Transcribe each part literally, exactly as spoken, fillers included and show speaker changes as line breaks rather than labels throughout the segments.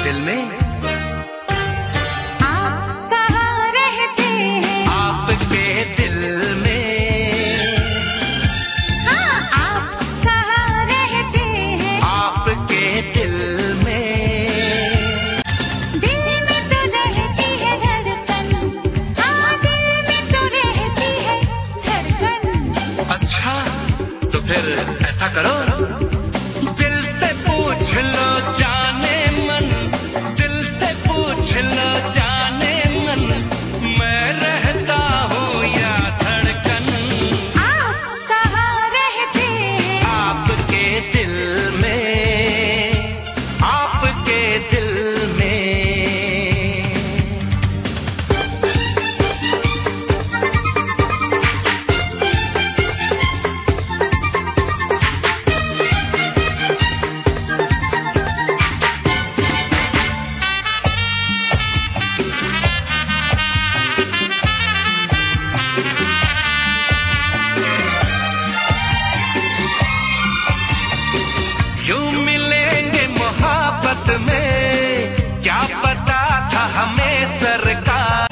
दिल में।
आप कहाँ रहते हैं?
आपके दिल में।
हाँ, आप कहाँ रहते हैं?
आपके दिल में।
दिल में तो रहती है धड़कन, हाँ दिल में तो रहती है धड़कन।
अच्छा तो फिर ऐसा करो, दिल से पूछ लो जाने मन, दिल से पूछ लो जाने मन, मैं रहता हूँ या धड़कन।
आप कहाँ रहते हैं?
आपके दिल में। आपके दिल में। यूं मिलेंगे मोहब्बत में, क्या पता था हमें सरकार।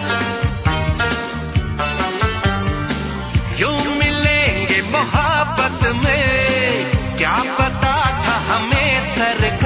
यूं मिलेंगे मोहब्बत में, क्या पता था हमें सरकार।